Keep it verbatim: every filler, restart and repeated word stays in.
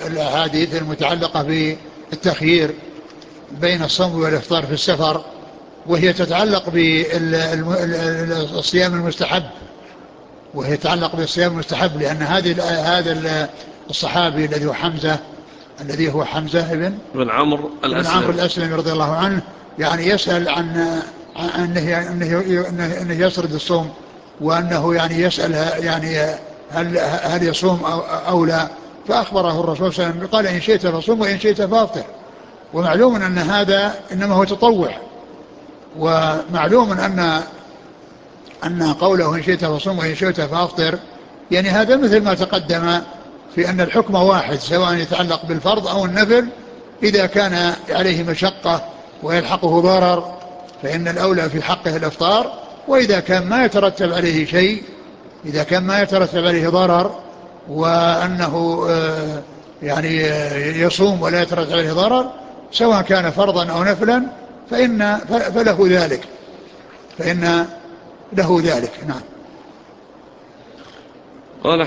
الأحاديث المتعلقة بالتخيير بين الصوم والإفطار في السفر، وهي تتعلق بالصيام المستحب وهي تتعلق بالصيام المستحب لأن هذه هذا الصحابي الذي هو حمزة الذي هو حمزة ابن بن عمرو بن عمرو الأسلمي الأسلمي رضي الله عنه، يعني يسأل عن أنه, أنه, أنه يسرد الصوم، وأنه يعني يسأل يعني هل, هل يصوم أو, أو لا، فأخبره الرسول صلى الله عليه وسلم قال إن شئت فصوم وإن شئت فافطر. ومعلوم أن هذا إنما هو تطوع، ومعلوم أن أن قوله إن شئت فصوم وإن شئت فافطر يعني هذا مثل ما تقدم في أن الحكم واحد سواء يتعلق بالفرض أو النفل. إذا كان عليه مشقة ويلحقه ضرر فإن الأولى في حقه الإفطار، وإذا كان ما يترتب عليه شيء إذا كان ما يترتب عليه ضرر وأنه يعني يصوم ولا يترتب عليه ضرر سواء كان فرضا أو نفلا فإن فله ذلك فإن له ذلك. نعم. قال